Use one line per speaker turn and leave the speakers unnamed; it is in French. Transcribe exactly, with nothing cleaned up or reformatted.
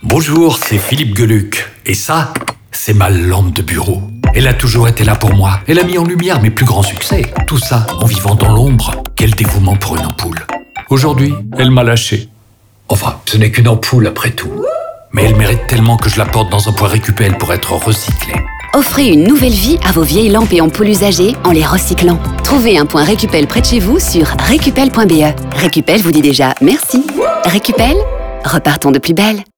Bonjour, c'est Philippe Geluc. Et ça, c'est ma lampe de bureau. Elle a toujours été là pour moi. Elle a mis en lumière mes plus grands succès. Tout ça en vivant dans l'ombre. Quel dévouement pour une ampoule. Aujourd'hui, elle m'a lâché. Enfin, ce n'est qu'une ampoule après tout. Mais elle mérite tellement que je la porte dans un point Récupel pour être recyclée.
Offrez une nouvelle vie à vos vieilles lampes et ampoules usagées en les recyclant. Trouvez un point Récupel près de chez vous sur récupel point b e. Récupel vous dit déjà merci. Récupel, repartons de plus belle.